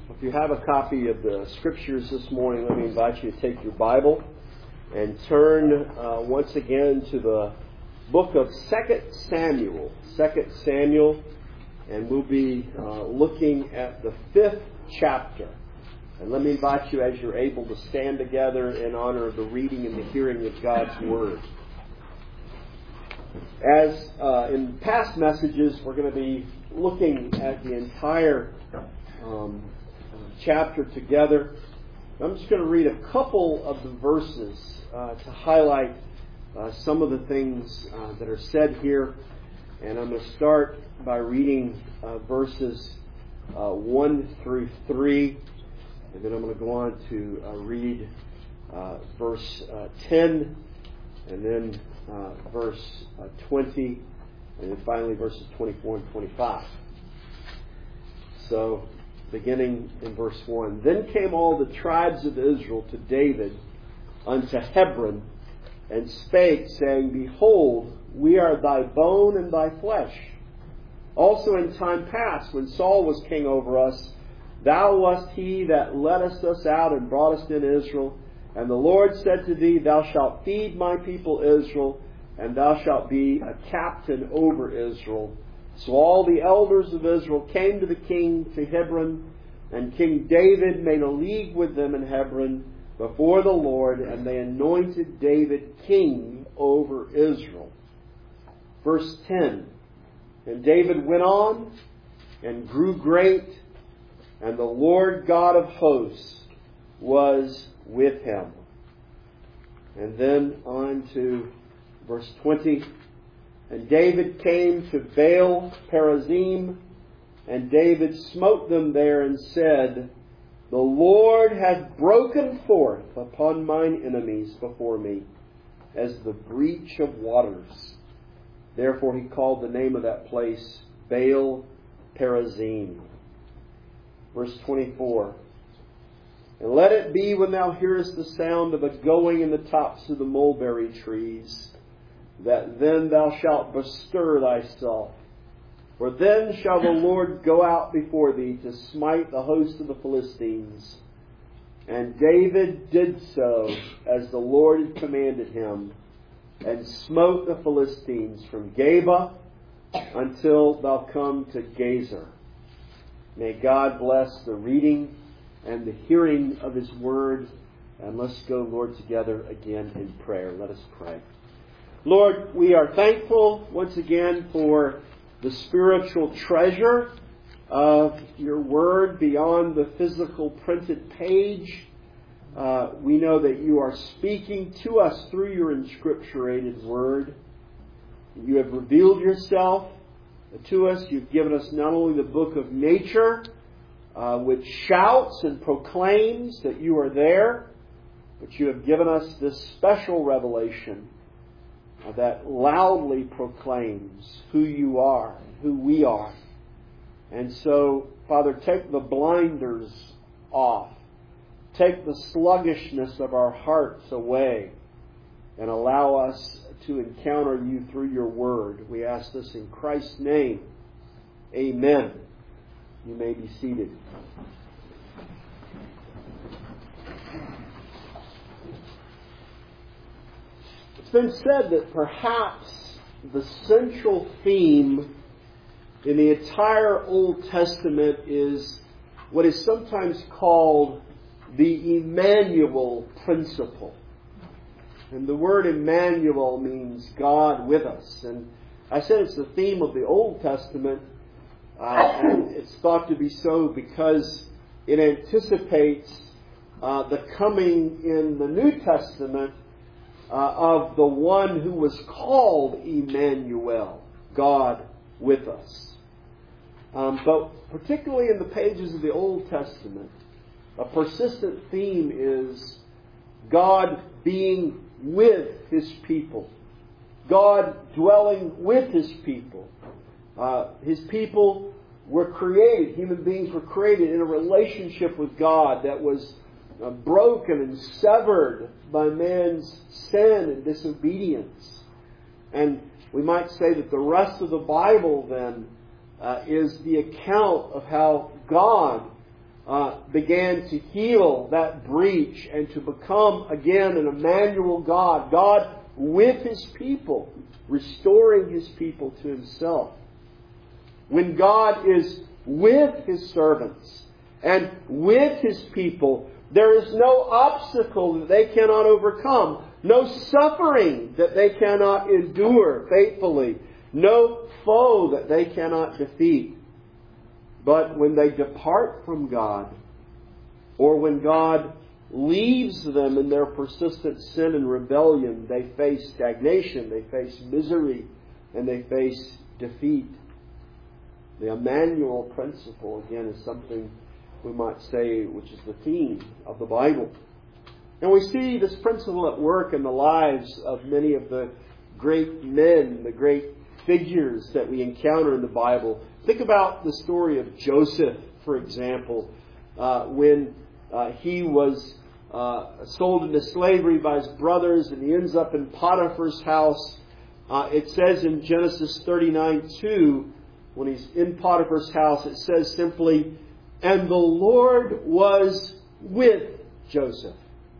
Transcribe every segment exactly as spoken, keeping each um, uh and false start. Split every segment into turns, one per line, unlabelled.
If you have a copy of the Scriptures this morning, let me invite you to take your Bible and turn uh, once again to the book of Second Samuel. Second Samuel, and we'll be uh, looking at the fifth chapter. And let me invite you, as you're able, to stand together in honor of the reading and the hearing of God's Word. As uh, in past messages, we're going to be looking at the entire um, chapter together. I'm just going to read a couple of the verses uh, to highlight uh, some of the things uh, that are said here. And I'm going to start by reading uh, verses uh, one through three. And then I'm going to go on to uh, read uh, verse uh, ten, and then uh, verse uh, twenty, and then finally verses twenty-four and twenty-five. So, beginning in verse one. Then came all the tribes of Israel to David unto Hebron, and spake, saying, Behold, we are thy bone and thy flesh. Also in time past, when Saul was king over us, thou wast he that leddest us out and brought us into Israel. And the Lord said to thee, Thou shalt feed my people Israel, and thou shalt be a captain over Israel. So all the elders of Israel came to the king to Hebron, and King David made a league with them in Hebron before the Lord, and they anointed David king over Israel. Verse ten. And David went on and grew great, and the Lord God of hosts was with him. And then on to verse twenty. And David came to Baal Perazim, and David smote them there and said, The Lord hath broken forth upon mine enemies before me, as the breach of waters. Therefore he called the name of that place Baal Perazim. Verse twenty-four. And let it be, when thou hearest the sound of a going in the tops of the mulberry trees, that then thou shalt bestir thyself. For then shall the Lord go out before thee to smite the host of the Philistines. And David did so as the Lord had commanded him, and smote the Philistines from Geba until thou come to Gazer. May God bless the reading and the hearing of His Word. And let's go, Lord, together again in prayer. Let us pray. Lord, we are thankful once again for the spiritual treasure of your Word beyond the physical printed page. Uh, we know that you are speaking to us through your inscripturated Word. You have revealed yourself to us. You've given us not only the book of nature, uh, which shouts and proclaims that you are there, but you have given us this special revelation uh, that loudly proclaims who you are and who we are. And so, Father, take the blinders off. Take the sluggishness of our hearts away and allow us to encounter you through your word. We ask this in Christ's name. Amen. You may be seated. It's been said that perhaps the central theme in the entire Old Testament is what is sometimes called the Emmanuel principle. And the word Emmanuel means God with us. And I said it's the theme of the Old Testament. Uh, and it's thought to be so because it anticipates uh, the coming in the New Testament uh, of the one who was called Emmanuel, God with us. Um, but particularly in the pages of the Old Testament, a persistent theme is God being with His people. God dwelling with His people. Uh, his people were created, human beings were created in a relationship with God that was uh, broken and severed by man's sin and disobedience. And we might say that the rest of the Bible then uh, is the account of how God uh, began to heal that breach and to become again an Emmanuel God, God with His people, restoring His people to Himself. When God is with His servants and with His people, there is no obstacle that they cannot overcome, no suffering that they cannot endure faithfully, no foe that they cannot defeat. But when they depart from God, or when God leaves them in their persistent sin and rebellion, they face stagnation, they face misery, and they face defeat. The Emmanuel principle, again, is something we might say which is the theme of the Bible. And we see this principle at work in the lives of many of the great men, the great figures that we encounter in the Bible. Think about the story of Joseph, for example, uh, when uh, he was uh, sold into slavery by his brothers and he ends up in Potiphar's house. Uh, it says in Genesis thirty-nine two, when he's in Potiphar's house, it says simply, "And the Lord was with Joseph,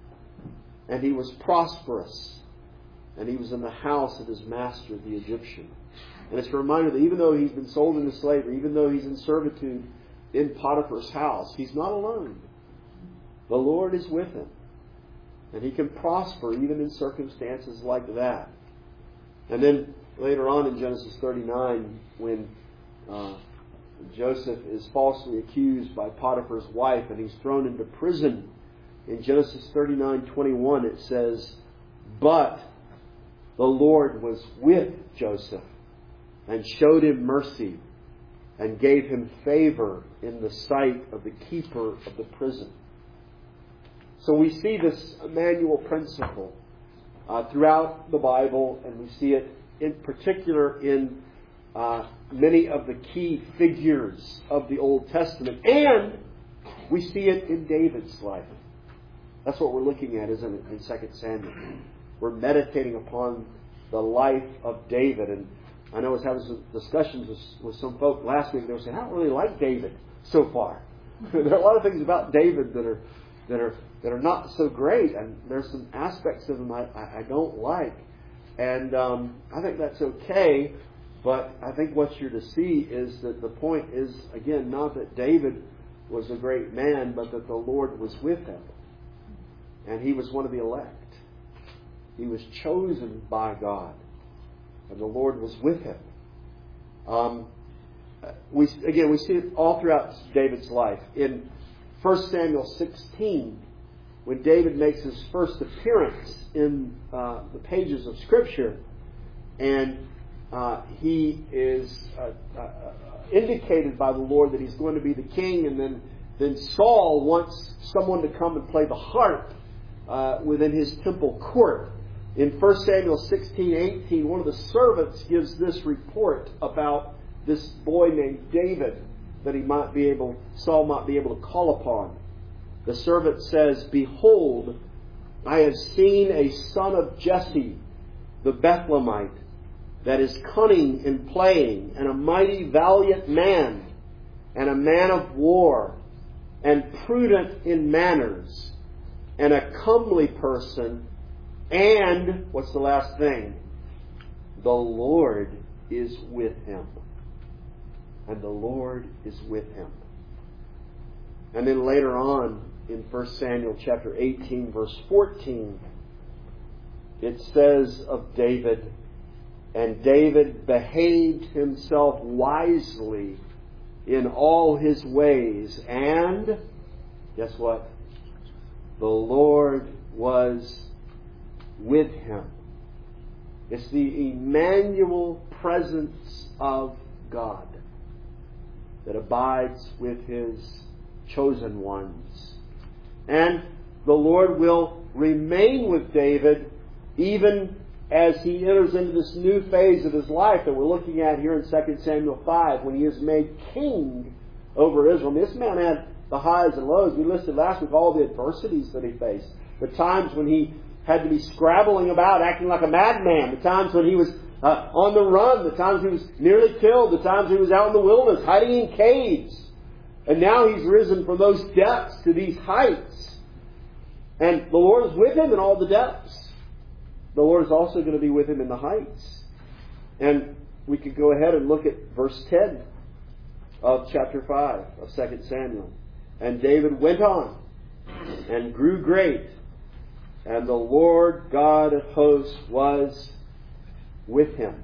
and he was prosperous, and he was in the house of his master, the Egyptian." And it's a reminder that even though he's been sold into slavery, even though he's in servitude in Potiphar's house, he's not alone. The Lord is with him. And he can prosper even in circumstances like that. And then later on in Genesis thirty-nine, when uh, Joseph is falsely accused by Potiphar's wife and he's thrown into prison, in Genesis thirty-nine twenty-one it says, "But the Lord was with Joseph and showed him mercy and gave him favor in the sight of the keeper of the prison." So we see this Emmanuel principle uh, throughout the Bible, and we see it in particular in uh, many of the key figures of the Old Testament. And we see it in David's life. That's what we're looking at, isn't it, in Second Samuel. We're meditating upon the life of David. And I know I was having some discussions with, with some folk last week. They were saying, "I don't really like David so far." There are a lot of things about David that are that are that are not so great, and there's some aspects of him I, I, I don't like. And um, I think that's okay. But I think what you're to see is that the point is, again, not that David was a great man, but that the Lord was with him, and he was one of the elect. He was chosen by God, and the Lord was with him. Um, we again we see it all throughout David's life. In First Samuel sixteen, when David makes his first appearance in uh, the pages of Scripture, and uh, he is uh, uh, indicated by the Lord that he's going to be the king, and then then Saul wants someone to come and play the harp uh, within his temple court. In First Samuel sixteen eighteen, one of the servants gives this report about this boy named David that he might be able, Saul might be able to call upon. The servant says, "Behold, I have seen a son of Jesse, the Bethlehemite, that is cunning in playing, and a mighty valiant man, and a man of war, and prudent in manners, and a comely person, and," what's the last thing? "The Lord is with him." And the Lord is with him. And then later on in First Samuel chapter eighteen, verse fourteen, it says of David, "And David behaved himself wisely in all his ways, and," guess what? "The Lord was with him." It's the Emmanuel presence of God that abides with His chosen ones. And the Lord will remain with David even as he enters into this new phase of his life that we're looking at here in Second Samuel five, when he is made king over Israel. I mean, this man had the highs and lows. We listed last week all the adversities that he faced. The times when he had to be scrabbling about, acting like a madman. The times when he was uh, on the run. The times he was nearly killed. The times he was out in the wilderness, hiding in caves. And now he's risen from those depths to these heights. And the Lord is with him in all the depths. The Lord is also going to be with him in the heights. And we could go ahead and look at verse ten of chapter five of Second Samuel. And David went on and grew great, and the Lord God of hosts was with him.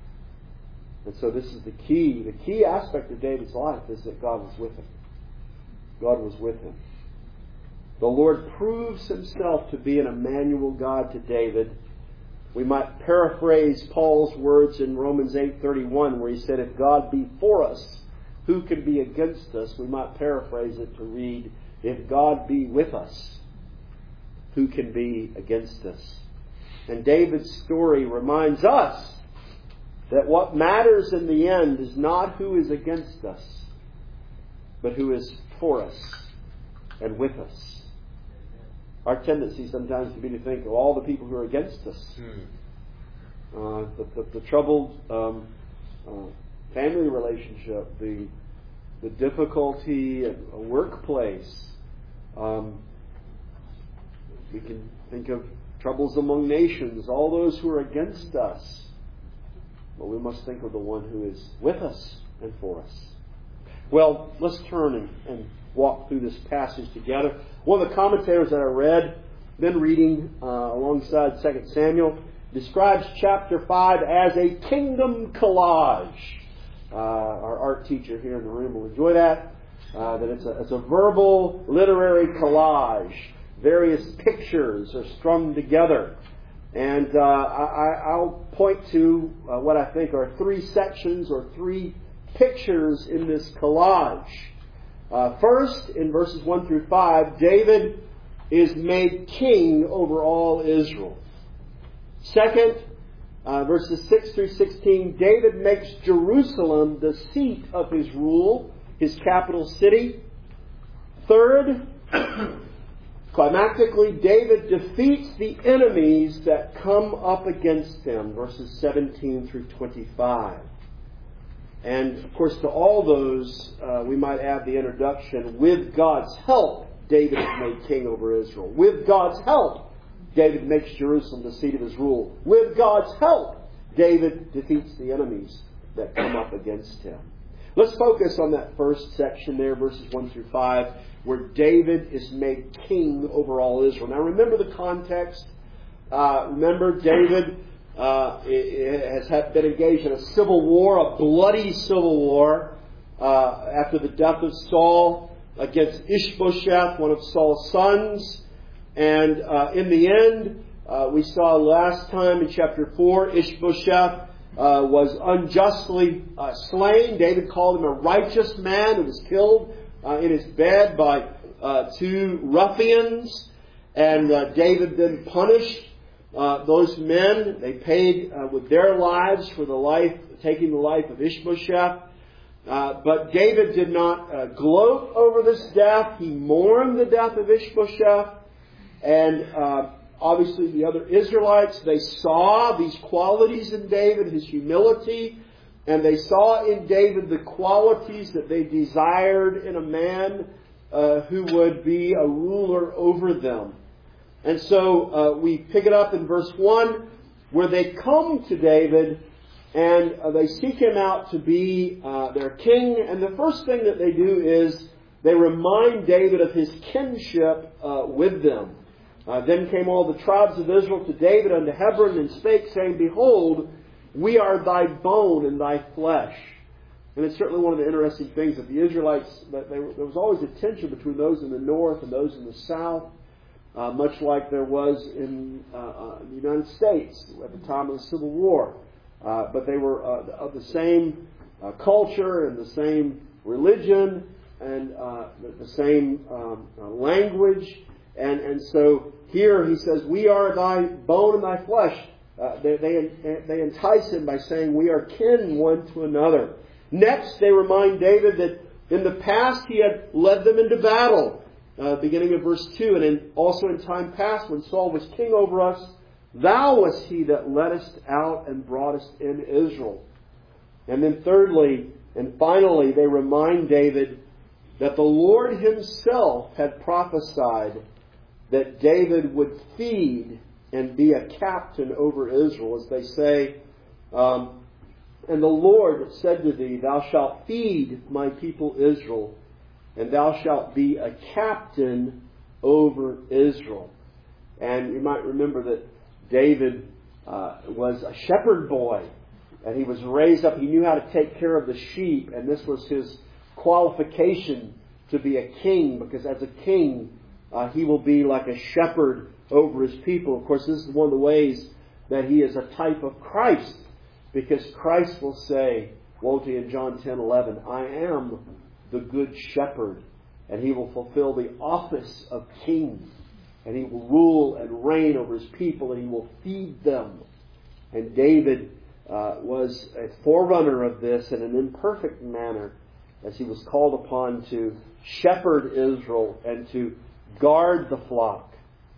And so this is the key. The key aspect of David's life is that God was with him. God was with him. The Lord proves himself to be an Emmanuel God to David. We might paraphrase Paul's words in Romans eight thirty-one, where he said, if God be for us, who can be against us? We might paraphrase it to read, if God be with us, who can be against us? And David's story reminds us that what matters in the end is not who is against us, but who is for us and with us. Our tendency sometimes to be to think of all the people who are against us. Uh, the, the, the troubled um, uh, family relationship, the the difficulty at a workplace. Um, we can think of troubles among nations, all those who are against us. But we must think of the one who is with us and for us. Well, let's turn and, and walk through this passage together. One of the commentators that I read, been reading uh, alongside Second Samuel, describes chapter five as a kingdom collage. Uh, our art teacher here in the room will enjoy that. Uh, that it's a, it's a verbal, literary collage. Various pictures are strung together. And uh, I, I'll point to uh, what I think are three sections or three pictures in this collage. Uh, first, in verses one through five, David is made king over all Israel. Second, uh, verses six through sixteen, David makes Jerusalem the seat of his rule, his capital city. Third, climactically, David defeats the enemies that come up against him, verses seventeen through twenty-five. And, of course, to all those, uh, we might add the introduction, with God's help, David is made king over Israel. With God's help, David makes Jerusalem the seat of his rule. With God's help, David defeats the enemies that come up against him. Let's focus on that first section there, verses one through five, where David is made king over all Israel. Now remember the context. Uh, remember David uh, has been engaged in a civil war, a bloody civil war, uh, after the death of Saul against Ishbosheth, one of Saul's sons. And uh, in the end, uh, we saw last time in chapter four, Ishbosheth Uh, was unjustly uh, slain. David called him a righteous man who was killed uh, in his bed by uh, two ruffians. And uh, David then punished uh, those men. They paid uh, with their lives for the life, taking the life of Ishbosheth. Uh, but David did not uh, gloat over this death. He mourned the death of Ishbosheth. And uh, Obviously, the other Israelites, they saw these qualities in David, his humility, and they saw in David the qualities that they desired in a man uh, who would be a ruler over them. And so uh, we pick it up in verse one, where they come to David and uh, they seek him out to be uh, their king. And the first thing that they do is they remind David of his kinship uh, with them. Uh, then came all the tribes of Israel to David unto Hebron, and spake, saying, Behold, we are thy bone and thy flesh. And it's certainly one of the interesting things that the Israelites, that they were, there was always a tension between those in the north and those in the south, uh, much like there was in uh, uh, the United States at the time of the Civil War. Uh, but they were uh, of the same uh, culture and the same religion and uh, the, the same um, uh, language. And, and so here he says, we are thy bone and thy flesh. Uh, they, they, they entice him by saying, we are kin one to another. Next, they remind David that in the past he had led them into battle. Uh, beginning of verse two, and in, also in time past when Saul was king over us, thou wast he that leddest out and broughtest in Israel. And then thirdly and finally, they remind David that the Lord himself had prophesied that David would feed and be a captain over Israel, as they say, um, and the Lord said to thee, thou shalt feed my people Israel, and thou shalt be a captain over Israel. And you might remember that David uh, was a shepherd boy, and he was raised up. He knew how to take care of the sheep, and this was his qualification to be a king, because as a king, uh, he will be like a shepherd over his people. Of course, this is one of the ways that he is a type of Christ, because Christ will say, won't he, in John ten eleven, I am the good shepherd, and he will fulfill the office of king, and he will rule and reign over his people, and he will feed them. And David uh, was a forerunner of this in an imperfect manner, as he was called upon to shepherd Israel and to guard the flock.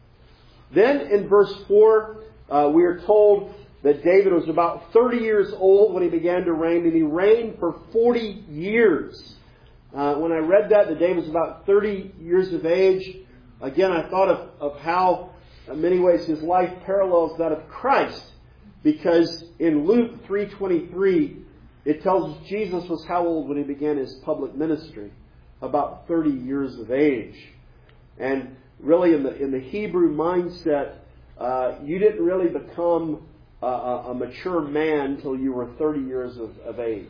Then in verse four, uh, we are told that David was about thirty years old when he began to reign, and he reigned for forty years. Uh, when I read that, that David was about thirty years of age, again, I thought of, of how, in many ways, his life parallels that of Christ. Because in Luke three twenty-three, it tells us Jesus was how old when he began his public ministry? About thirty years of age. And really, in the in the Hebrew mindset, uh, you didn't really become a, a, a mature man until you were thirty years of, of age.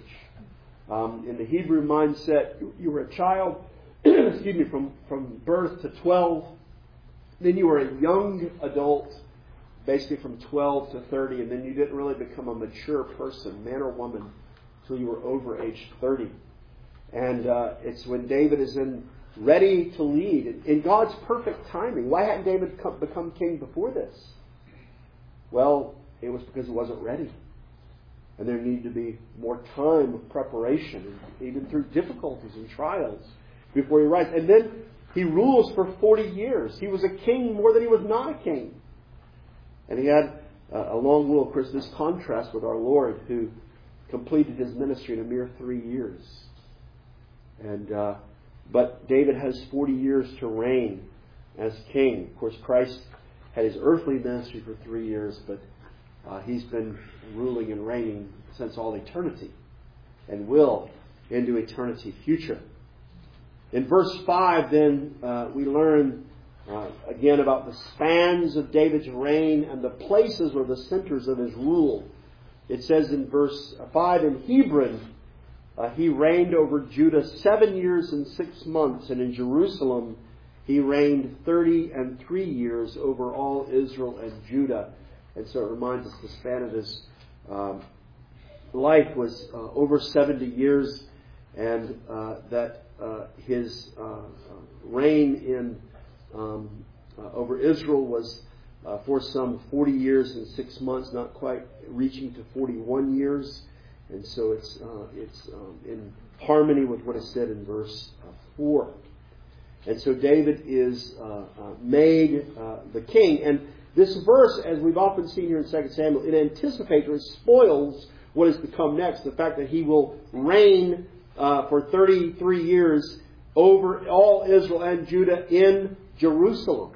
Um, in the Hebrew mindset, you, you were a child, excuse me, from, from birth to twelve. Then you were a young adult, basically from twelve to thirty, and then you didn't really become a mature person, man or woman, until you were over age thirty. And uh, it's when David is in ready to lead, in God's perfect timing. Why hadn't David come, become king before this? Well, it was because he wasn't ready. And there needed to be more time of preparation, even through difficulties and trials, before he rises. And then he rules for forty years. He was a king more than he was not a king. And he had a long rule. Of course, this contrasts with our Lord, who completed his ministry in a mere three years. And uh, but David has forty years to reign as king. Of course, Christ had his earthly ministry for three years, but uh, he's been ruling and reigning since all eternity, and will into eternity future. In verse five, then, uh, we learn uh, again about the spans of David's reign and the places or the centers of his rule. It says in verse five, in Hebron, uh, he reigned over Judah seven years and six months, and in Jerusalem he reigned thirty and three years over all Israel and Judah. And so it reminds us the span of his um, life was uh, over seventy years, and uh, that uh, his uh, reign in um, uh, over Israel was uh, for some forty years and six months, not quite reaching to forty-one years. And so it's uh, it's um, in harmony with what is said in verse uh, four. And so David is uh, uh, made uh, the king. And this verse, as we've often seen here in Second Samuel, it anticipates or it spoils what is to come next. The fact that he will reign uh, for thirty-three years over all Israel and Judah in Jerusalem.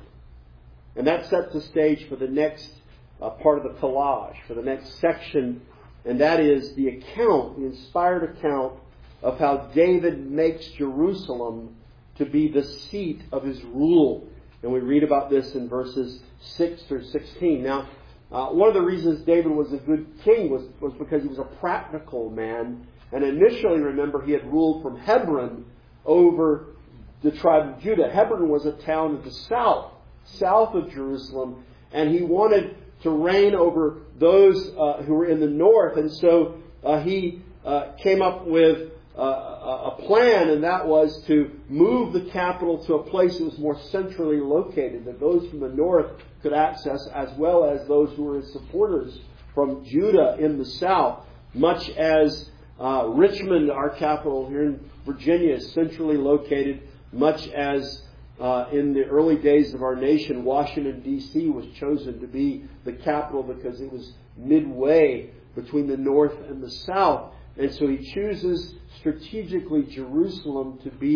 And that sets the stage for the next uh, part of the collage, for the next section. And that is the account, the inspired account of how David makes Jerusalem to be the seat of his rule. And we read about this in verses six through sixteen. Now, uh, one of the reasons David was a good king was, was because he was a practical man. And initially, remember, he had ruled from Hebron over the tribe of Judah. Hebron was a town in the south, south of Jerusalem. And he wanted to reign over those uh, who were in the north. And so uh, he uh, came up with uh, a plan, and that was to move the capital to a place that was more centrally located, that those from the north could access, as well as those who were his supporters from Judah in the south, much as uh, Richmond, our capital here in Virginia, is centrally located, much as Uh, in the early days of our nation, Washington, D C was chosen to be the capital because it was midway between the north and the south. And so he chooses strategically Jerusalem to be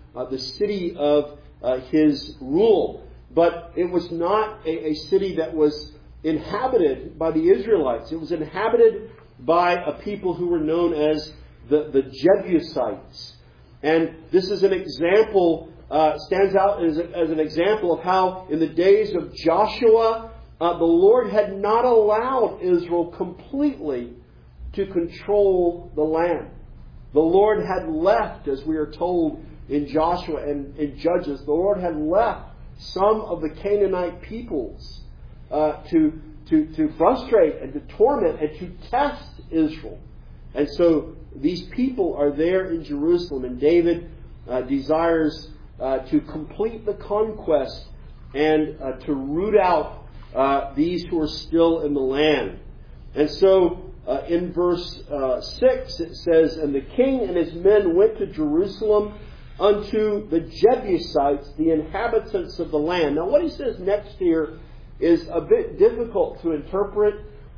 uh, the city of uh, his rule. But it was not a, a city that was inhabited by the Israelites. It was inhabited by a people who were known as the, the Jebusites. And this is an example, uh, stands out as, a, as an example of how in the days of Joshua, uh, the Lord had not allowed Israel completely to control the land. The Lord had left, as we are told in Joshua and in Judges, the Lord had left some of the Canaanite peoples uh, to, to, to frustrate and to torment and to test Israel. And so these people are there in Jerusalem, and David uh, desires uh, to complete the conquest and uh, to root out uh, these who are still in the land. And so uh, in verse uh, six it says, "And the king and his men went to Jerusalem unto the Jebusites, the inhabitants of the land." Now what he says next here is a bit difficult to interpret.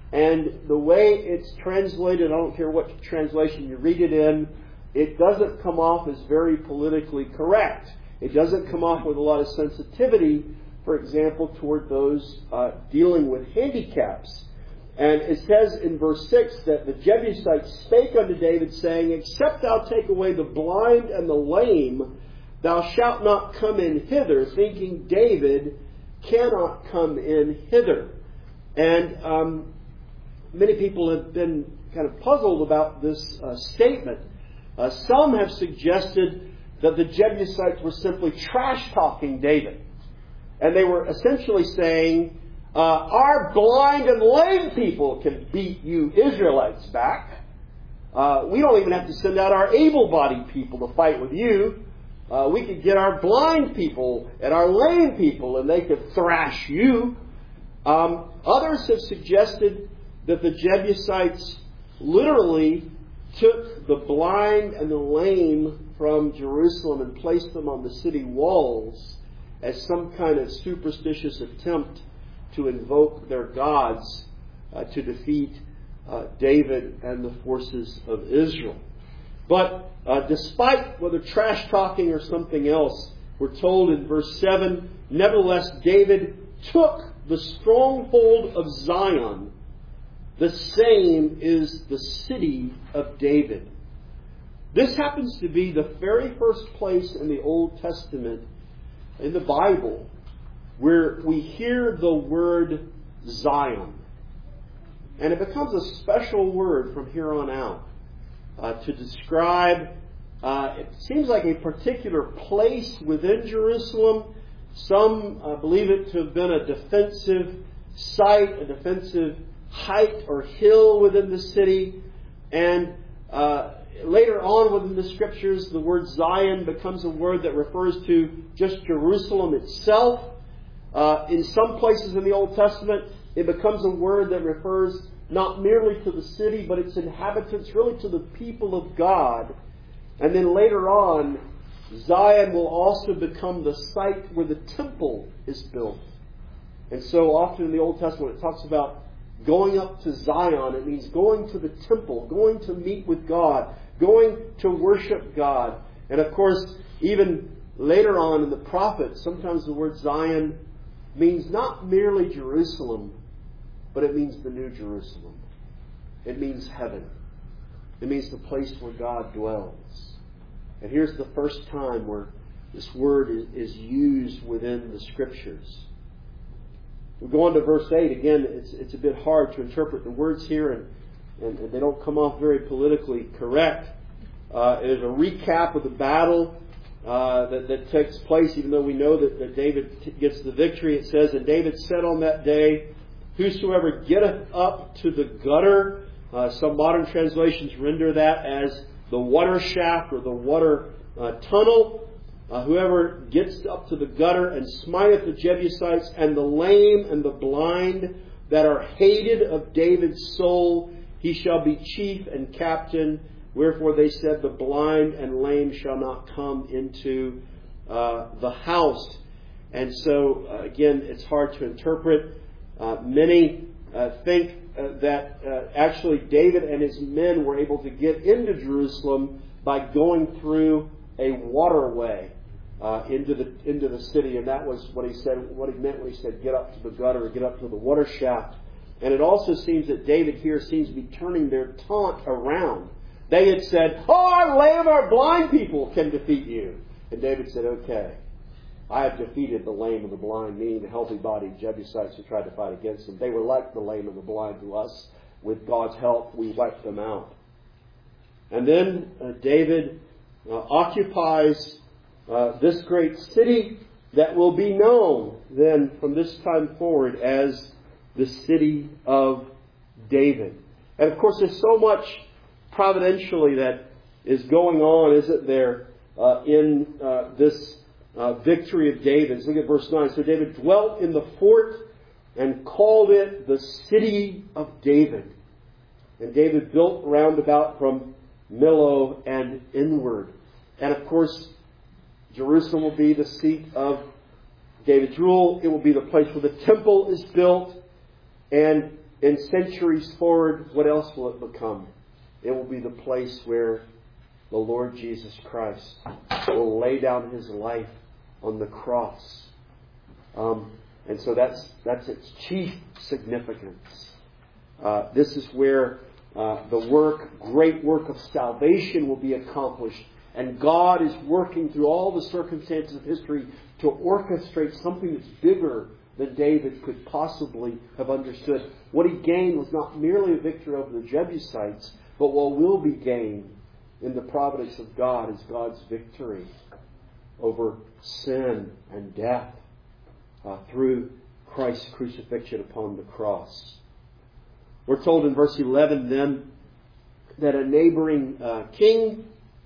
And the way it's translated, I don't care what translation you read it in, it doesn't come off as very politically correct. It doesn't come off with a lot of sensitivity, for example, toward those uh, dealing with handicaps. And it says in verse six that the Jebusites spake unto David, saying, "Except thou take away the blind and the lame, thou shalt not come in hither," thinking David cannot come in hither. And um, many people have been kind of puzzled about this uh, statement. Uh, some have suggested that the Jebusites were simply trash-talking David. And they were essentially saying, uh, our blind and lame people can beat you Israelites back. Uh, we don't even have to send out our able-bodied people to fight with you. Uh, we could get our blind people and our lame people and they could thrash you. Um, others have suggested that the Jebusites literally took the blind and the lame from Jerusalem and placed them on the city walls as some kind of superstitious attempt to invoke their gods uh, to defeat uh, David and the forces of Israel. But uh, despite whether trash talking or something else, we're told in verse seven, "Nevertheless David took the stronghold of Zion. The same is the city of David." This happens to be the very first place in the Old Testament, in the Bible, where we hear the word Zion. And it becomes a special word from here on out uh, to describe, uh, it seems like a particular place within Jerusalem. Some uh, believe it to have been a defensive site, a defensive height or hill within the city. And uh, later on within the Scriptures, the word Zion becomes a word that refers to just Jerusalem itself. Uh, in some places in the Old Testament, it becomes a word that refers not merely to the city, but its inhabitants, really to the people of God. And then later on, Zion will also become the site where the temple is built. And so often in the Old Testament, it talks about going up to Zion. It means going to the temple, going to meet with God, going to worship God. And of course, even later on in the prophets, sometimes the word Zion means not merely Jerusalem, but it means the New Jerusalem. It means heaven. It means the place where God dwells. And here's the first time where this word is used within the Scriptures. We go on to verse eight. Again, it's it's a bit hard to interpret the words here, and, and, and they don't come off very politically correct. Uh, it is a recap of the battle uh, that, that takes place, even though we know that, that David t- gets the victory. It says, "And David said on that day, Whosoever getteth up to the gutter," uh, some modern translations render that as the water shaft or the water uh, tunnel. Uh, "whoever gets up to the gutter and smiteth the Jebusites and the lame and the blind that are hated of David's soul, he shall be chief and captain. Wherefore they said, the blind and lame shall not come into uh, the house." And so, uh, again, it's hard to interpret. Uh, many uh, think uh, that uh, actually David and his men were able to get into Jerusalem by going through a waterway. uh, into the into the city, and that was what he said. What he meant when he said, "Get up to the gutter," or "Get up to the water shaft." And it also seems that David here seems to be turning their taunt around. They had said, "Oh, our lame, our blind people can defeat you," and David said, "Okay, I have defeated the lame and the blind," meaning the healthy-bodied Jebusites who tried to fight against them. They were like the lame and the blind to us. With God's help, we wiped them out. And then uh, David uh, occupies uh, this great city that will be known then from this time forward as the city of David. And of course, there's so much providentially that is going on, isn't there, uh, in uh, this uh, victory of David. Let's look at verse nine. So David dwelt in the fort and called it the city of David. And David built round about from Millo and inward. And of course, Jerusalem will be the seat of David's rule. It will be the place where the temple is built. And in centuries forward, what else will it become? It will be the place where the Lord Jesus Christ will lay down His life on the cross. Um, and so that's that's its chief significance. Uh, this is where uh, the work, great work of salvation will be accomplished. And God is working through all the circumstances of history to orchestrate something that's bigger than David could possibly have understood. What he gained was not merely a victory over the Jebusites, but what will be gained in the providence of God is God's victory over sin and death uh, through Christ's crucifixion upon the cross. We're told in verse eleven then that a neighboring uh, king,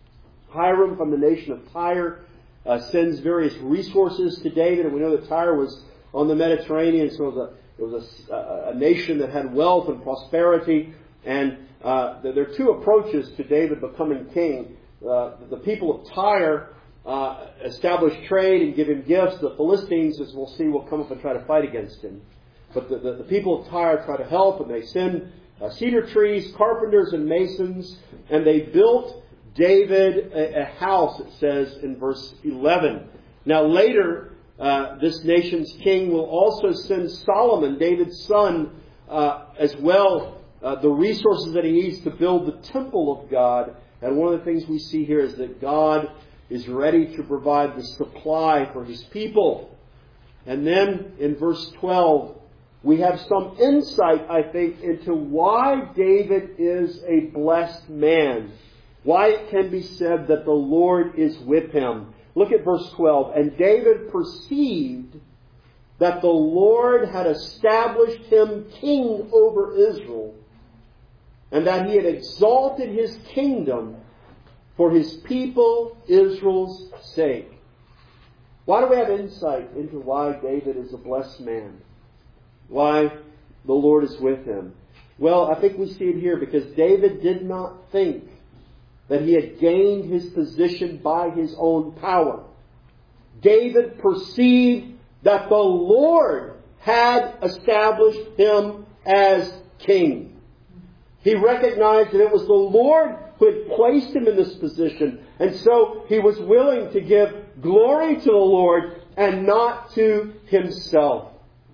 Hiram from the nation of Tyre, uh, sends various resources to David. And we know that Tyre was on the Mediterranean, so it was a, it was a, a nation that had wealth and prosperity. And uh, there are two approaches to David becoming king. Uh, the people of Tyre uh, establish trade and give him gifts. The Philistines, as we'll see, will come up and try to fight against him. But the, the, the people of Tyre try to help, and they send uh, cedar trees, carpenters, and masons, and they built David a, a house, it says in verse eleven. Now later, uh, this nation's king will also send Solomon, David's son, uh, as well, uh, the resources that he needs to build the temple of God. And one of the things we see here is that God is ready to provide the supply for His people. And then in verse twelve, we have some insight, I think, into why David is a blessed man. Why it can be said that the Lord is with him. Look at verse twelve. And David perceived that the Lord had established him king over Israel, and that He had exalted His kingdom for His people Israel's sake. Why do we have insight into why David is a blessed man? Why the Lord is with him? Well, I think we see it here because David did not think that he had gained his position by his own power. David perceived that the Lord had established him as king. He recognized that it was the Lord who had placed him in this position. And so he was willing to give glory to the Lord and not to himself.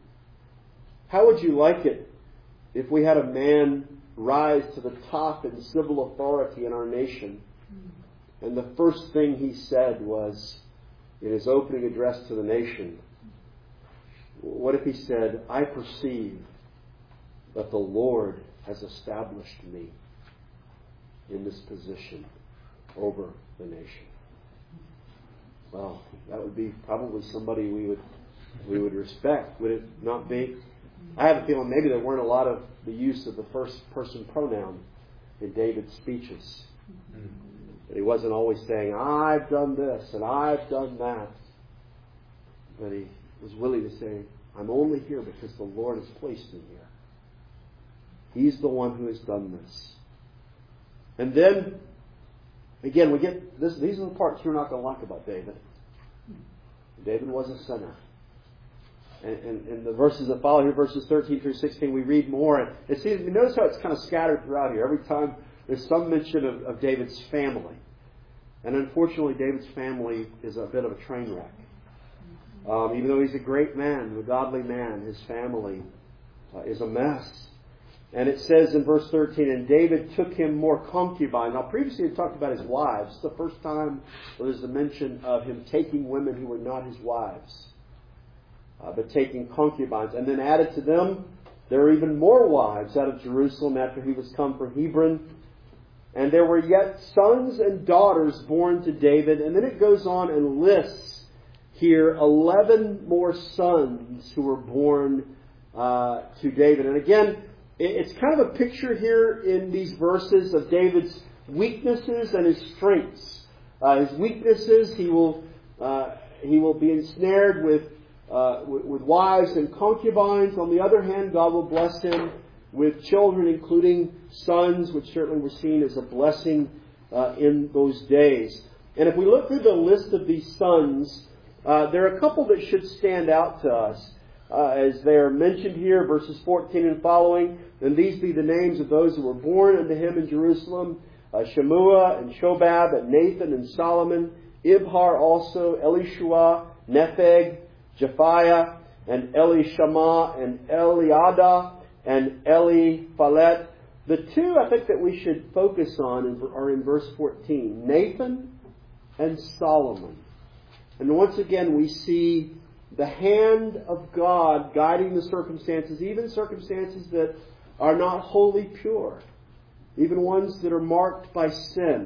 How would you like it if we had a man rise to the top in civil authority in our nation, and the first thing he said was, in his opening address to the nation, what if he said, "I perceive that the Lord has established me in this position over the nation"? Well, that would be probably somebody we would we would respect, would it not be? I have a feeling maybe there weren't a lot of the use of the first person pronoun in David's speeches. That he wasn't always saying, "I've done this and I've done that." But he was willing to say, "I'm only here because the Lord has placed me here. He's the one who has done this." And then, again, we get this. These are the parts you're not going to like about David. David was a sinner. And, and, and the verses that follow here, verses thirteen through sixteen, we read more. And it seems, notice how it's kind of scattered throughout here. Every time there's some mention of, of David's family. And unfortunately, David's family is a bit of a train wreck. Um, even though he's a great man, a godly man, his family uh, is a mess. And it says in verse thirteen, and David took him more concubines. Now, previously he talked about his wives. It's the first time there's a mention of him taking women who were not his wives, uh, but taking concubines. And then added to them, there are even more wives out of Jerusalem after he was come from Hebron. And there were yet sons and daughters born to David. And then it goes on and lists here eleven more sons who were born uh, to David. And again, it's kind of a picture here in these verses of David's weaknesses and his strengths. Uh, his weaknesses, he will uh, he will be ensnared with, uh, with with wives and concubines. On the other hand, God will bless him with children, including sons, which certainly were seen as a blessing uh, in those days. And if we look through the list of these sons, uh, there are a couple that should stand out to us. Uh, as they are mentioned here, verses fourteen and following. And these be the names of those who were born unto him in Jerusalem, uh, Shemua and Shobab and Nathan and Solomon, Ibhar also, Elishua, Nepheg, Japhiah, and Elishama and Eliada and Eliphalet. The two I think that we should focus on are in verse fourteen, Nathan and Solomon. And once again we see the hand of God guiding the circumstances, even circumstances that are not wholly pure, even ones that are marked by sin.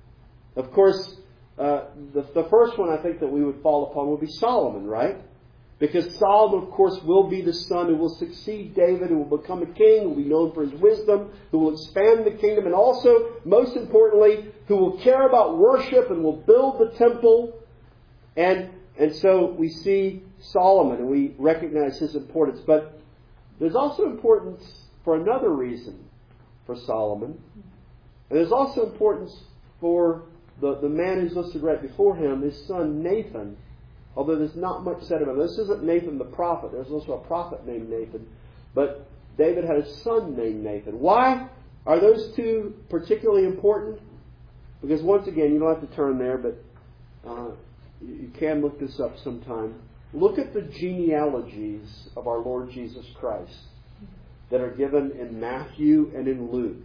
Of course, uh, the, the first one I think that we would fall upon would be Solomon, right? Because Solomon, of course, will be the son who will succeed David, who will become a king, who will be known for his wisdom, who will expand the kingdom, and also, most importantly, who will care about worship and will build the temple. And And so we see Solomon and we recognize his importance. But there's also importance for another reason for Solomon. And there's also importance for the, the man who's listed right before him, his son Nathan. Although there's not much said about him. This isn't Nathan the prophet. There's also a prophet named Nathan. But David had a son named Nathan. Why are those two particularly important? Because once again, you don't have to turn there, but Uh, you can look this up sometime. Look at the genealogies of our Lord Jesus Christ that are given in Matthew and in Luke.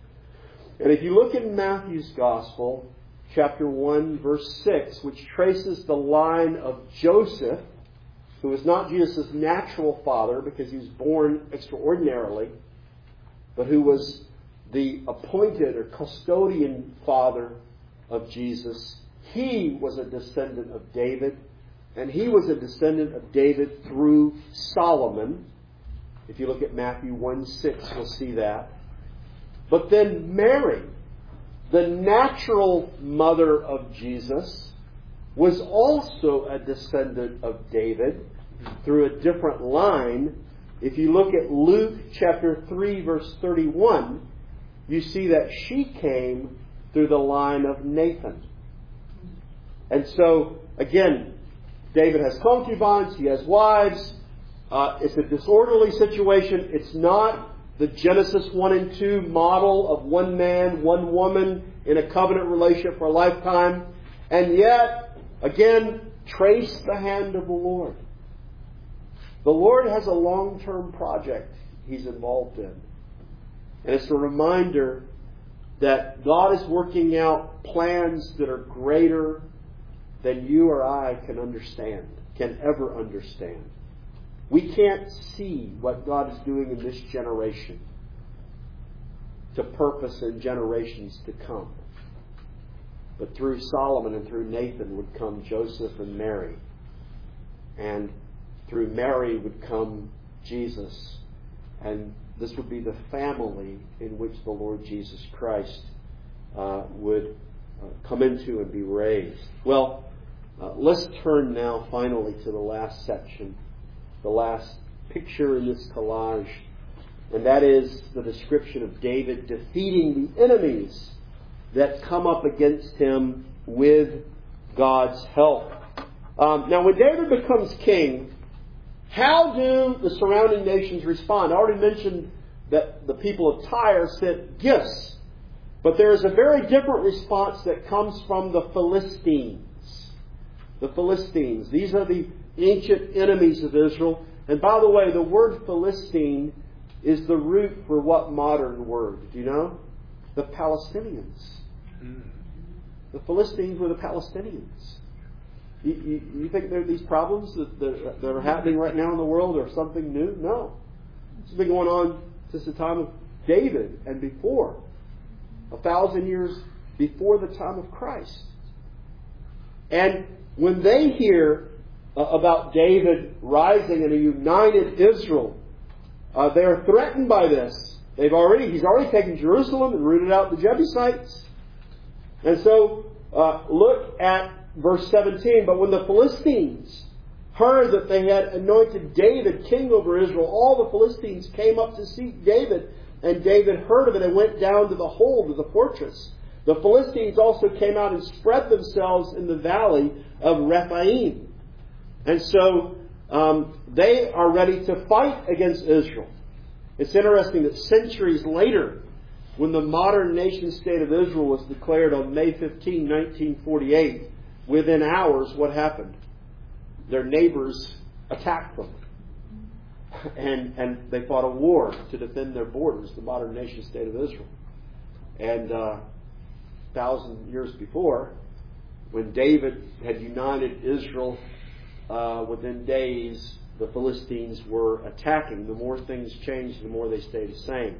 And if you look in Matthew's Gospel, chapter one, verse six, which traces the line of Joseph, who was not Jesus' natural father because he was born extraordinarily, but who was the appointed or custodian father of Jesus. He was a descendant of David, and he was a descendant of David through Solomon. If you look at Matthew one six, you'll see that. But then Mary, the natural mother of Jesus, was also a descendant of David through a different line. If you look at Luke chapter three, verse thirty-one, you see that she came through the line of Nathan. And so, again, David has concubines, he has wives. Uh, it's a disorderly situation. It's not the Genesis one and two model of one man, one woman in a covenant relationship for a lifetime. And yet, again, trace the hand of the Lord. The Lord has a long-term project He's involved in. And it's a reminder that God is working out plans that are greater than you or I can understand, can ever understand. We can't see what God is doing in this generation to purpose in generations to come. But through Solomon and through Nathan would come Joseph and Mary. And through Mary would come Jesus. And this would be the family in which the Lord Jesus Christ uh, would uh, come into and be raised. Well, uh, let's turn now finally to the last section, the last picture in this collage. And that is the description of David defeating the enemies that come up against him with God's help. Um, now, when David becomes king, how do the surrounding nations respond? I already mentioned that the people of Tyre sent gifts But there is a very different response that comes from the Philistines. The Philistines. These are the ancient enemies of Israel. And by the way, the word Philistine is the root for what modern word? Do you know? The Palestinians. The Philistines were the Palestinians. You, you, you think there are these problems that, that, that are happening right now in the world are something new? No. It's been going on since the time of David and before. A thousand years before the time of Christ. And when they hear uh, about David rising in a united Israel, uh, they are threatened by this. They've already, he's already taken Jerusalem and rooted out the Jebusites. And so, uh, look at verse seventeen. But when the Philistines heard that they had anointed David king over Israel, all the Philistines came up to seek David. And David heard of it and went down to the hold of the fortress. The Philistines also came out and spread themselves in the valley of Rephaim. And so um, they are ready to fight against Israel. It's interesting that centuries later, when the modern nation state of Israel was declared on May fifteenth, nineteen forty-eight, within hours, what happened? Their neighbors attacked them. And, and they fought a war to defend their borders, the modern nation state of Israel. And uh, a thousand years before, when David had united Israel, uh, within days, the Philistines were attacking. The more things changed, the more they stayed the same.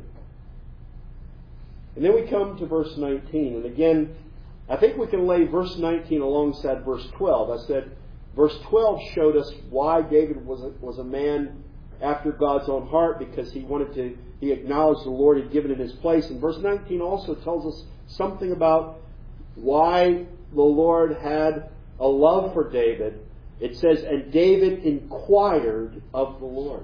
And then we come to verse nineteen. And again, I think we can lay verse nineteen alongside verse twelve. I said verse twelve showed us why David was a, was a man after God's own heart, because he wanted to, he acknowledged the Lord had given him his place. And verse nineteen also tells us something about why the Lord had a love for David. It says, and David inquired of the Lord.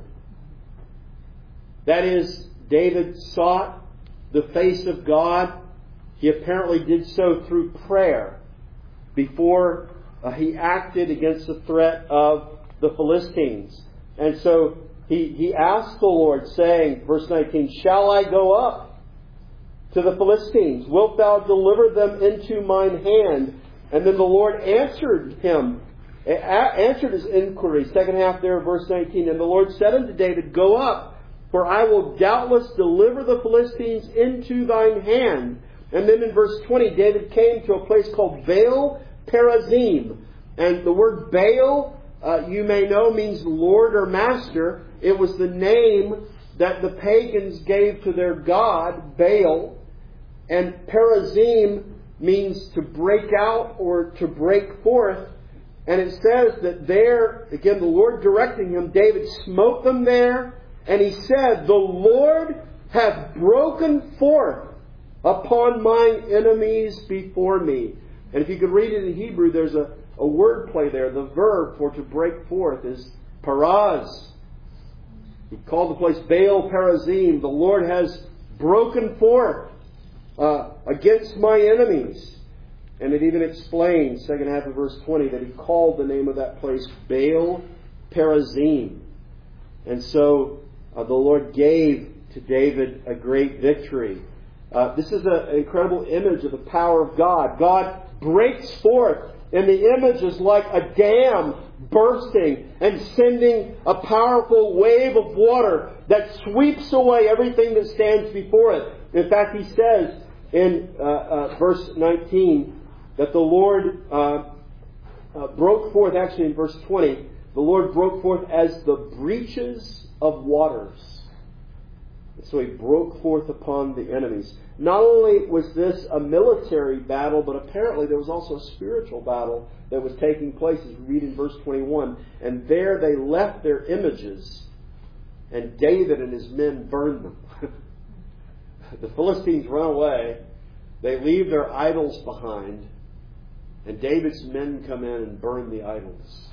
That is, David sought the face of God. He apparently did so through prayer before uh, he acted against the threat of the Philistines. And so he, he asked the Lord, saying, verse nineteen, shall I go up to the Philistines? Wilt thou deliver them into mine hand? And then the Lord answered him, answered his inquiry. Second half there of verse nineteen. And the Lord said unto David, go up, for I will doubtless deliver the Philistines into thine hand. And then in verse twenty, David came to a place called Baal Perazim. And the word Baal, uh, you may know, means Lord or Master. It was the name that the pagans gave to their god, Baal. And Perazim means to break out or to break forth. And it says that there, again, the Lord directing him, David smote them there. And he said, the Lord hath broken forth upon mine enemies before me. And if you could read it in Hebrew, there's a, a word play there. The verb for to break forth is paraz. He called the place Baal Perazim. The Lord has broken forth uh, against my enemies. And it even explains, second half of verse twenty, that he called the name of that place Baal Perazim. And so uh, the Lord gave to David a great victory. Uh, this is a, an incredible image of the power of God. God breaks forth, and the image is like a dam bursting and sending a powerful wave of water that sweeps away everything that stands before it. In fact, he says in uh, uh, verse nineteen that the Lord uh, uh, broke forth, actually in verse twenty, the Lord broke forth as the breaches of waters. So he broke forth upon the enemies. Not only was this a military battle, but apparently there was also a spiritual battle that was taking place, as we read in verse twenty-one. And there they left their images, and David and his men burned them. The Philistines run away. They leave their idols behind. And David's men come in and burn the idols.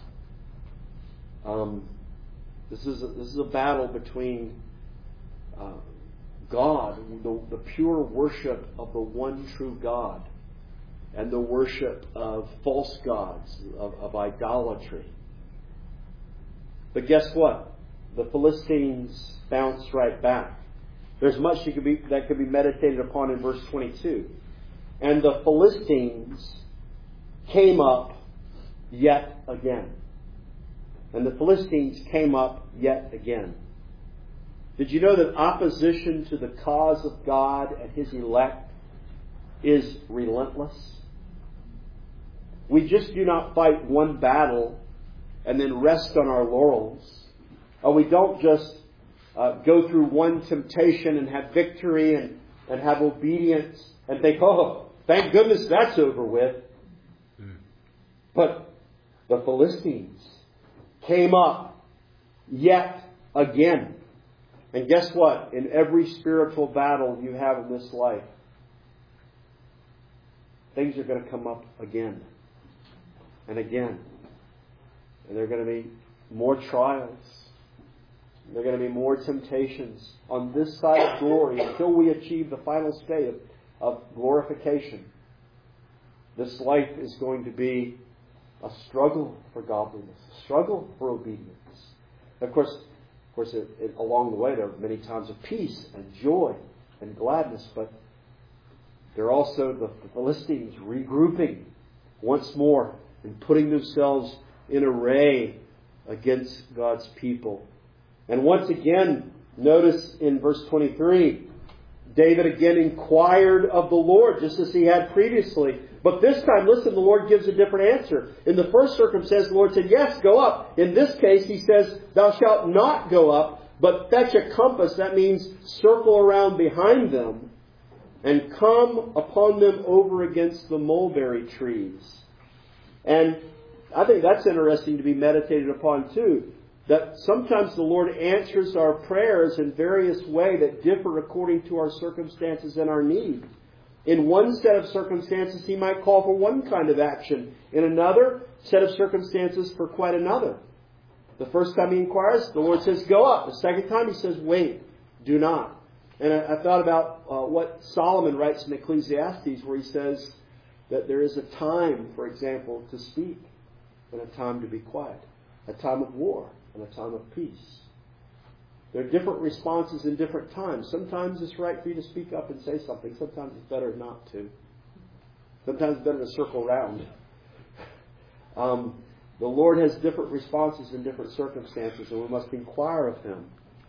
Um, this is a, this is a battle between uh, God, the, the pure worship of the one true God, and the worship of false gods, of, of idolatry. But guess what? The Philistines bounced right back. There's much that could be, that could be meditated upon in verse twenty-two. And the Philistines came up yet again. And the Philistines came up yet again. Did you know that opposition to the cause of God and His elect is relentless? We just do not fight one battle and then rest on our laurels. Or we don't just uh, go through one temptation and have victory and, and have obedience and think, oh, thank goodness that's over with. Mm. But the Philistines came up yet again. And guess what? In every spiritual battle you have in this life, things are going to come up again and again. And there are going to be more trials. There are going to be more temptations on this side of glory until we achieve the final state of, of glorification. This life is going to be a struggle for godliness, a struggle for obedience. Of course, of course, it, it, along the way there are many times of peace and joy and gladness, but there are also the, the Philistines regrouping once more and putting themselves in array against God's people. And once again, notice in verse twenty-three, David again inquired of the Lord, just as he had previously. But this time, listen, the Lord gives a different answer. In the first circumstance, the Lord said, yes, go up. In this case, He says, thou shalt not go up, but fetch a compass. That means circle around behind them and come upon them over against the mulberry trees. And I think that's interesting to be meditated upon too. That sometimes the Lord answers our prayers in various ways that differ according to our circumstances and our need. In one set of circumstances, He might call for one kind of action. In another set of circumstances, for quite another. The first time He inquires, the Lord says, go up. The second time He says, wait, do not. And I, I thought about uh, what Solomon writes in Ecclesiastes, where he says that there is a time, for example, to speak and a time to be quiet. A time of war and a time of peace. There are different responses in different times. Sometimes it's right for you to speak up and say something. Sometimes it's better not to. Sometimes it's better to circle around. Um, the Lord has different responses in different circumstances, and we must inquire of Him.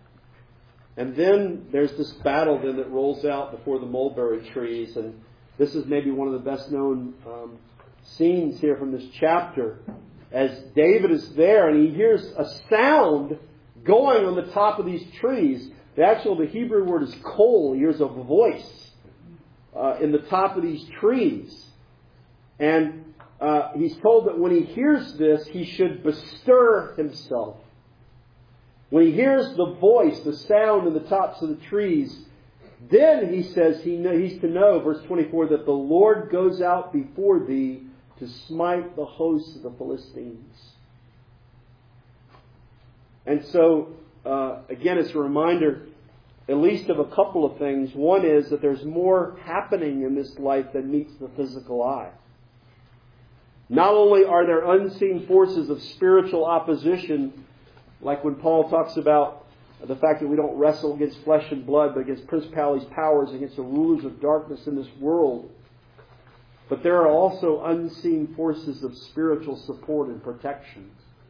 And then there's this battle then that rolls out before the mulberry trees, and this is maybe one of the best known um, scenes here from this chapter. As David is there and he hears a sound going on the top of these trees. The actual, the Hebrew word is kol. He hears a voice uh, in the top of these trees. And uh, he's told that when he hears this, he should bestir himself. When he hears the voice, the sound in the tops of the trees, then he says he know, he's to know, verse twenty-four, that the Lord goes out before thee to smite the hosts of the Philistines. And so, uh, again, it's a reminder, at least of a couple of things. One is that there's more happening in this life than meets the physical eye. Not only are there unseen forces of spiritual opposition, like when Paul talks about the fact that we don't wrestle against flesh and blood, but against principalities, powers, against the rulers of darkness in this world. But there are also unseen forces of spiritual support and protection.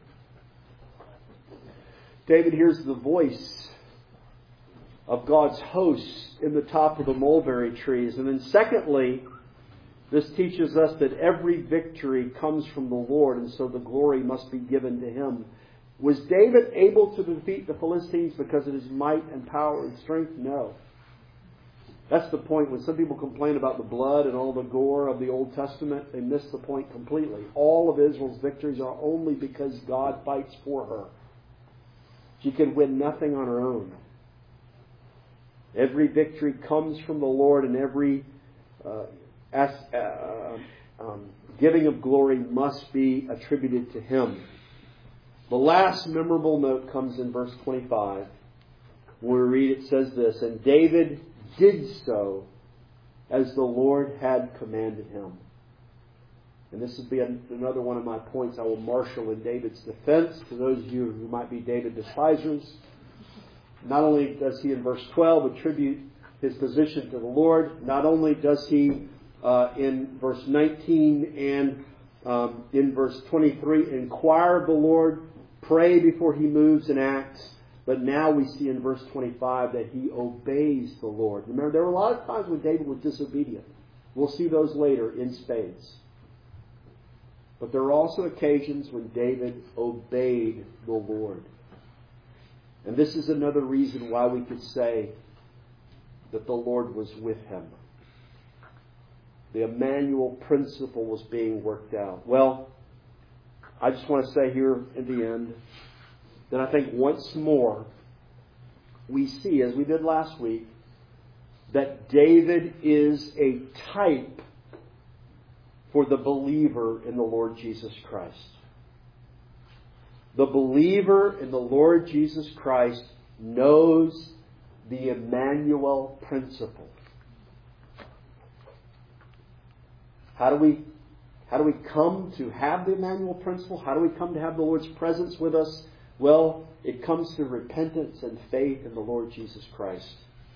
David hears the voice of God's hosts in the top of the mulberry trees. And then secondly, this teaches us that every victory comes from the Lord, and so the glory must be given to Him. Was David able to defeat the Philistines because of his might and power and strength? No. That's the point. When some people complain about the blood and all the gore of the Old Testament, they miss the point completely. All of Israel's victories are only because God fights for her. She can win nothing on her own. Every victory comes from the Lord, and every uh, as, uh, um, giving of glory must be attributed to Him. The last memorable note comes in verse twenty-five. When we read, it says this, and David did so as the Lord had commanded him. And this will be another one of my points I will marshal in David's defense to those of you who might be David despisers. not only does he in verse twelve attribute his position to the Lord, not only does he uh, in verse nineteen and um, in verse twenty-three inquire of the Lord, pray before he moves and acts, but now we see in verse twenty-five that he obeys the Lord. Remember, there were a lot of times when David was disobedient. We'll see those later in spades. But there are also occasions when David obeyed the Lord. And this is another reason why we could say that the Lord was with him. The Emmanuel principle was being worked out. Well, I just want to say here at the end that I think once more we see, as we did last week, that David is a type for the believer in the Lord Jesus Christ. The believer in the Lord Jesus Christ knows the Emmanuel principle. How do we, how do we come to have the Emmanuel principle? How do we come to have the Lord's presence with us? Well, it comes through repentance and faith in the Lord Jesus Christ.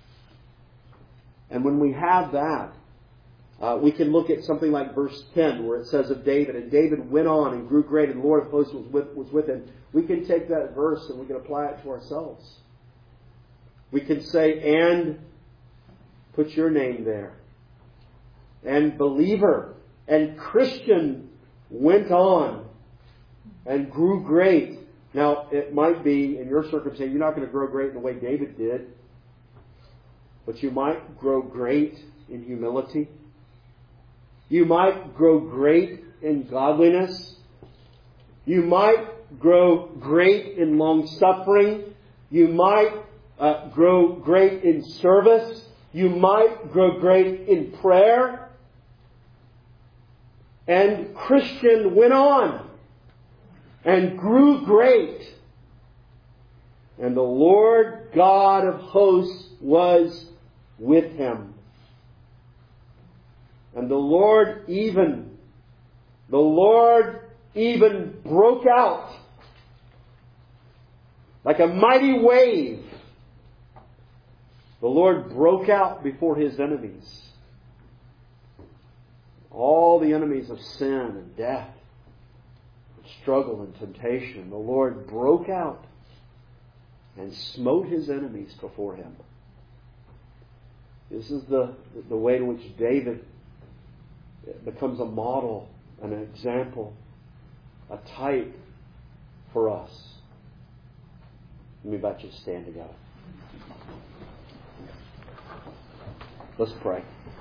And when we have that, uh, we can look at something like verse ten, where it says of David, and David went on and grew great, and the Lord of hosts was with, was with him. We can take that verse and we can apply it to ourselves. We can say, and put your name there. And believer and Christian went on and grew great. Now, it might be, in your circumstance, you're not going to grow great in the way David did. But you might grow great in humility. You might grow great in godliness. You might grow great in long-suffering. You might uh, grow great in service. You might grow great in prayer. And Christian went on and grew great. And the Lord God of hosts was with him. And the Lord even, the Lord even broke out like a mighty wave. The Lord broke out before his enemies. All the enemies of sin and death, struggle and temptation. The Lord broke out and smote his enemies before him. This is the, the way in which David becomes a model, an example, a type for us. Let me invite you to stand together. Let's pray.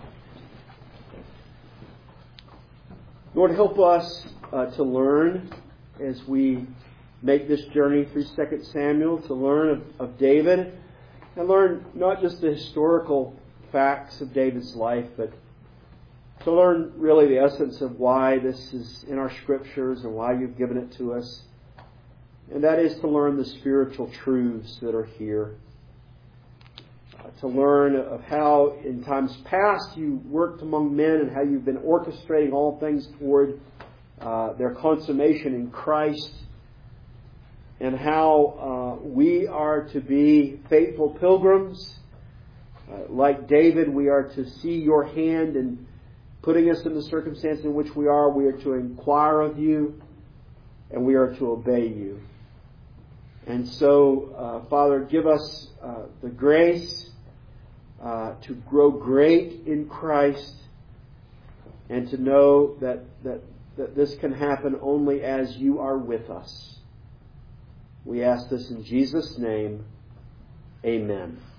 Lord, help us uh, to learn as we make this journey through Second Samuel, to learn of, of David, and learn not just the historical facts of David's life, but to learn really the essence of why this is in our Scriptures and why you've given it to us. And that is to learn the spiritual truths that are here. Uh, to learn of how in times past you worked among men and how you've been orchestrating all things toward uh, their consummation in Christ. And how uh, we are to be faithful pilgrims. Uh, like David, we are to see your hand in putting us in the circumstance in which we are. We are to inquire of you, and we are to obey you. And so, uh, Father, give us uh, the grace uh, to grow great in Christ, and to know that, that, that this can happen only as you are with us. We ask this in Jesus' name. Amen.